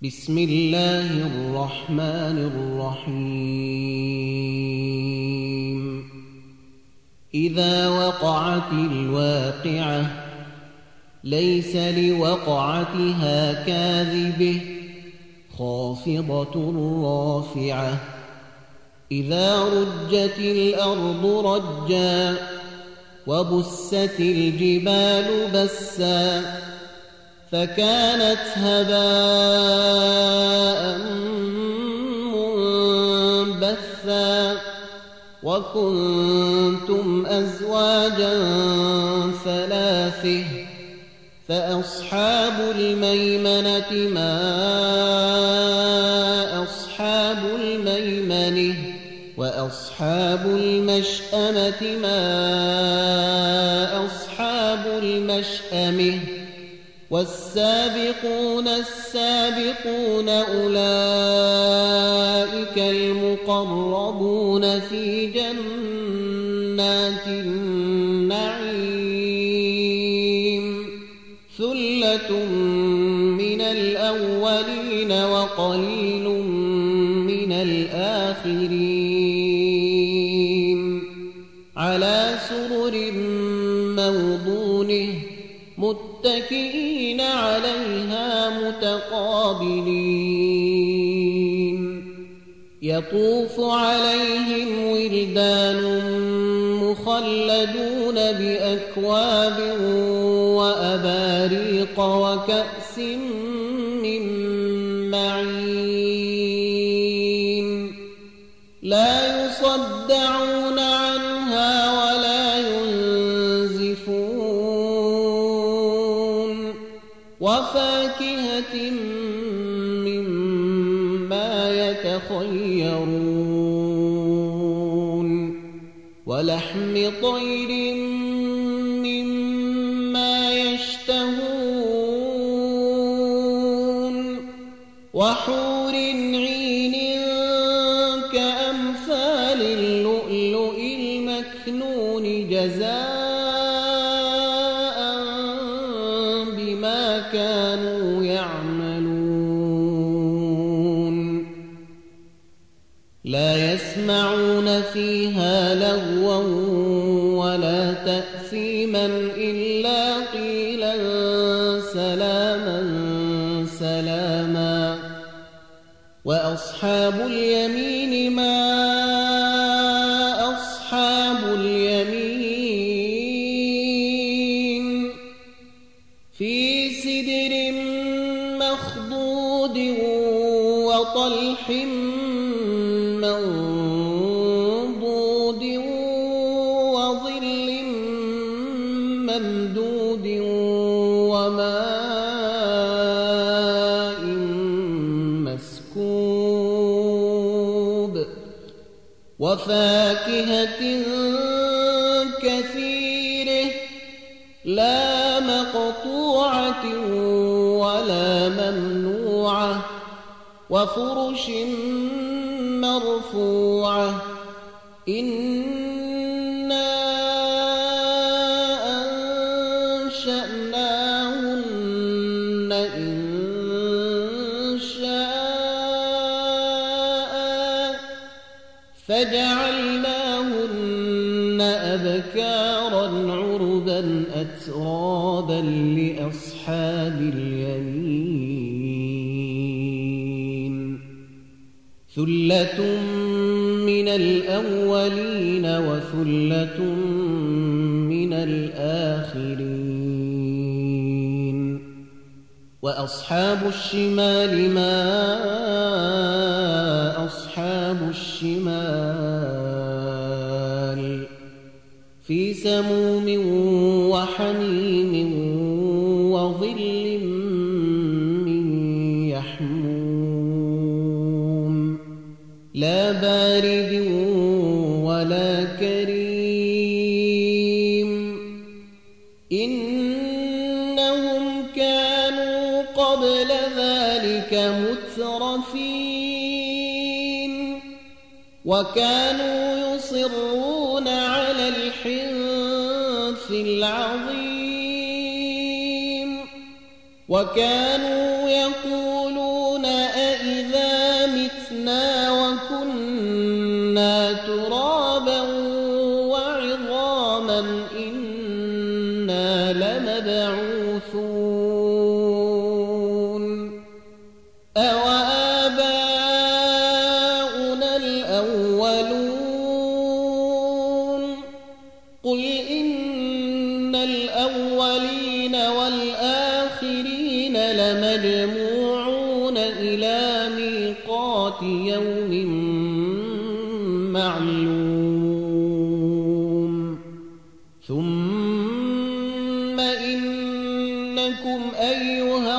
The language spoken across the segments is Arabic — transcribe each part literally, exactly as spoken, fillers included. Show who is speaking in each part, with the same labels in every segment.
Speaker 1: بسم الله الرحمن الرحيم إذا وقعت الواقعة ليس لوقعتها كاذبة خافضة رافعة إذا رجت الأرض رجا وبست الجبال بسا فكانت هباء منبثا وكنتم أزواجا ثلاثة فأصحاب الميمنة ما أصحاب الميمنة وأصحاب المشأمة ما أصحاب المشأمة والسابقون السابقون أولئك المقربون في جنات النعيم ثلة من الأولين وقليل من الآخرين على سرر موضونه متكئين عليها متقابلين يطوف عليهم ولدان مخلدون بأكواب وأباريق وكأس من معين لا يصدعون عنها ولا ينزفون وفاكهة مما يتخيرون ولحم طير مما يشتهون وحور عين كأمثال اللؤلؤ المكنون جزاء بما كانوا يعملون لا يسمعون فيها لغوا ولا تأثيما إلا قيلا سلاما سلاما وأصحاب اليمين ما أصحاب اليمين في سدر مخضود وطلح منضود وظل ممدود وماء مسكوب وفاكهة كثيرة لا مقطوعة ولا ممنوعة وفرش مرفوعة إنا أنشأناهن إنشاء فجعلناهن أبكارا عربا أترابا لأصحاب اليمين ثلة من الأولين وثلة من الآخرين وأصحاب الشمال ما أصحاب الشمال في سموم وحميم وظل من يحموم لا بارد ولا كريم إنهم كانوا قبل ذلك مترفين وكانوا يصرون على الحنث العظيم وكانوا يقولون أَوَآبَاؤُنَا الْأَوَّلُونَ قُلْ إِنَّ الْأَوَّلِينَ وَالْآخِرِينَ لَمَجْمُوعُونَ إِلَى مِيقَاتِ يَوْمٍ مَّعْلُومٍ ثُمَّ إِنَّكُمْ أَيُّهَا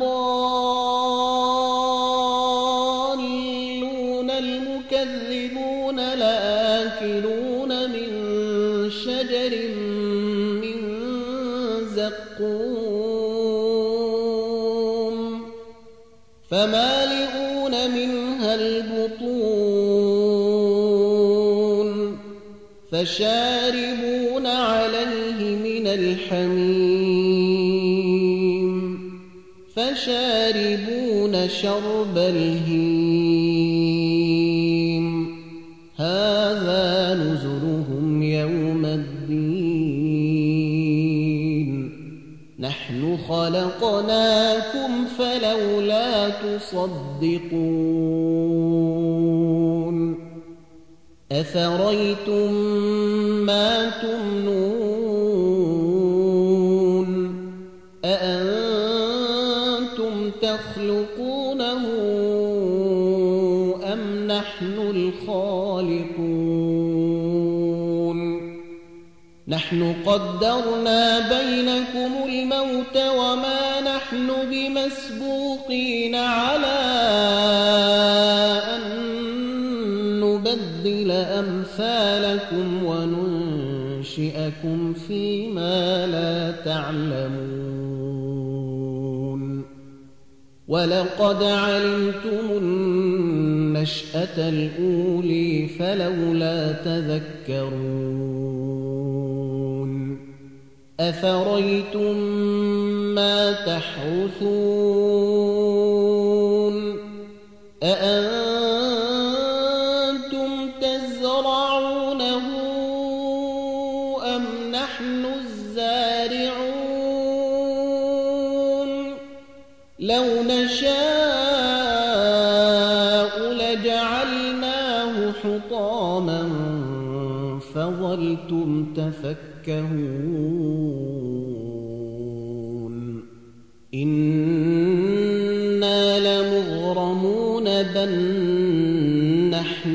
Speaker 1: الضَّالُّونَ الْمُكَذِّبُونَ لَآكِلُونَ مِن شَجَرٍ مِّن زَقُّومٍ فَمَالِئُونَ مِنْهَا الْبُطُونَ فَشَارِبُونَ عَلَيْهِ مِنَ الْحَمِيمِ فَشَارِبُونَ شَرْبَ الْهِيمِ هَٰذَا نُزُلُهُمْ يَوْمَ الدِّينِ نَحْنُ خَلَقْنَاكُمْ فَلَوْلَا تُصَدِّقُونَ أَفَرَأَيْتُم مَّا تُمْنُونَ أَأَنتُمْ تَخْلُقُونَهُ أَمْ نَحْنُ الْخَالِقُونَ نَحْنُ قَدَّرْنَا بَيْنَكُمُ الْمَوْتَ وَمَا نَحْنُ بِمَسْبُوقِينَ عَلَىٰ أَن نُّبَدِّلَ أَمْثَالَكُمْ وَنُنشِئَكُمْ فِيمَا لَا تَعْلَمُونَ وَلَقَدْ عَلِمْتُمُ النَّشْأَةَ الْأُولَىٰ فَلَوْلَا تَذَكَّرُونَ أَفَرَأَيْتُم مَّا تَحْرُثُونَ أَأَنتُمْ تَزْرَعُونَهُ أَمْ نَحْنُ الزَّارِعُونَ لَوْ نَشَاءُ لَجَعَلْنَاهُ حُطَامًا فَظَلْتُمْ تَفَكَّهُونَ إِنَّا لَمُغْرَمُونَ بَلْ نَحْنُ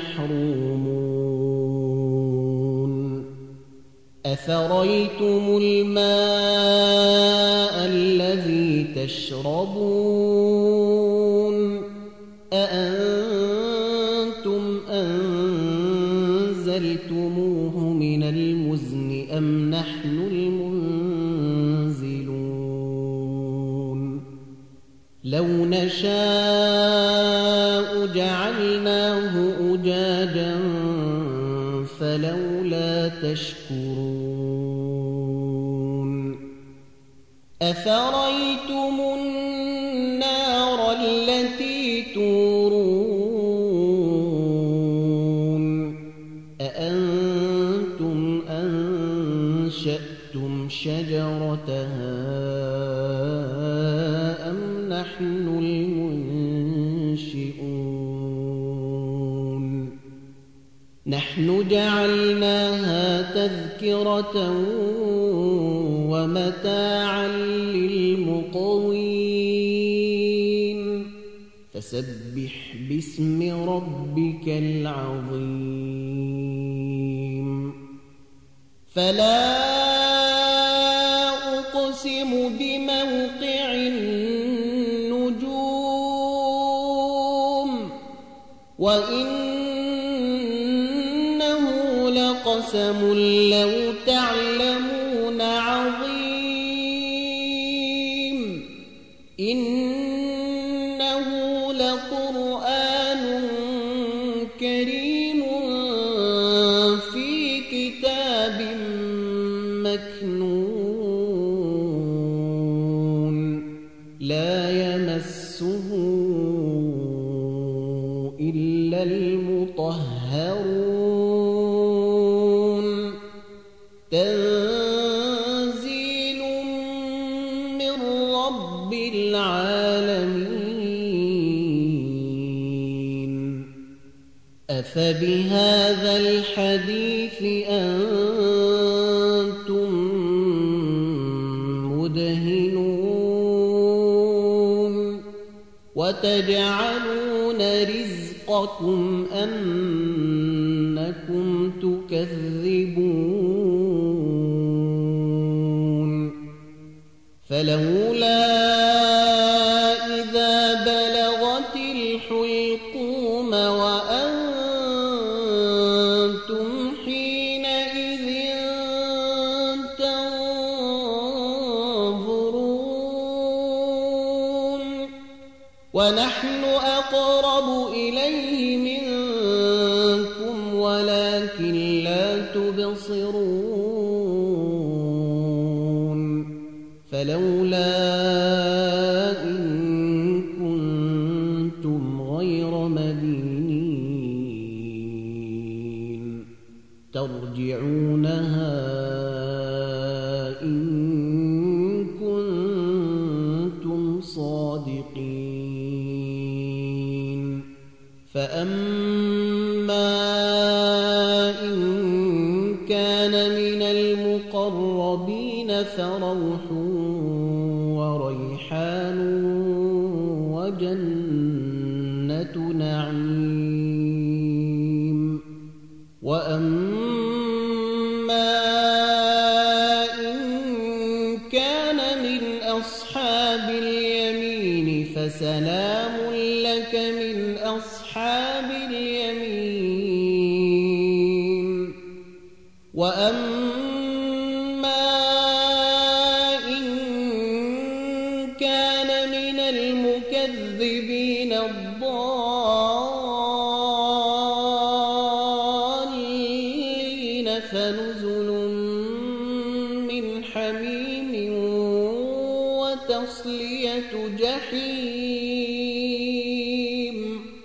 Speaker 1: مَحْرُومُونَ أَفَرَأَيْتُمُ الْمَاءَ الَّذِي تَشْرَبُونَ أَأَنتُمْ أَنزَلْتُمُوهُ مِنَ الْمُزْنِ أَمْ نَحْنُ الْمُنزِلُونَ لَوْ نَشَاءُ جَعَلْنَاهُ أُجَاجًا فَلَوْلَا تَشْكُرُونَ أَفَرَأَيْتُمُ النَّارَ الَّتِي تُورُونَ أَأَنتُمْ أَنشَأْتُمْ شَجَرَتَهَا أَمْ نَحْنُ الْمُنشِئُونَ نَحْنُ جَعَلْنَاهَا تَذْكِرَةً وَمَتَاعًا لِّلْمُقْوِينَ فَسَبِّحْ بِاسْمِ رَبِّكَ الْعَظِيمِ فَلَا أُقْسِمُ بِمَوْقِعِ النُّجُومِ وَإِنَّهُ لَقَسَمٌ لَّوْ تَعْلَمُونَ عَظِيمٌ إِنَّهُ لَقُرْآنٌ كَرِيمٌ فِي كِتَابٍ مَّكْنُونٍ لَّا يَمَسُّهُ إِلَّا الْمُطَهَّرُونَ تنزيل من رب العالمين أفبهذا الحديث أنتم مدهنون وتجعلون رزقكم أنكم تكذبون فلولا إذا بلغت الحلقوم وأنتم حينئذ تنظرون ونحن أقرب إليه منكم ولكن لا تبصرون فلولا إن كنتم غير مدينين ترجعونها إن كنتم صادقين فأما إن كان من المقربين فروح وريحان وجنة نعيم وأما إن كان من أصحاب اليمين فسلام لك من أصحاب اليمين وأما إن كان من المكذبين الضالين فنزل من حميم وتصلية جحيم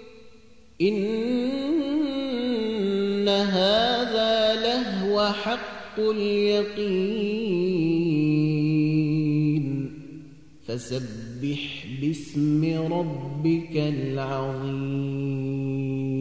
Speaker 1: إن هذا لهو حق اليقين فسبح باسم ربك العظيم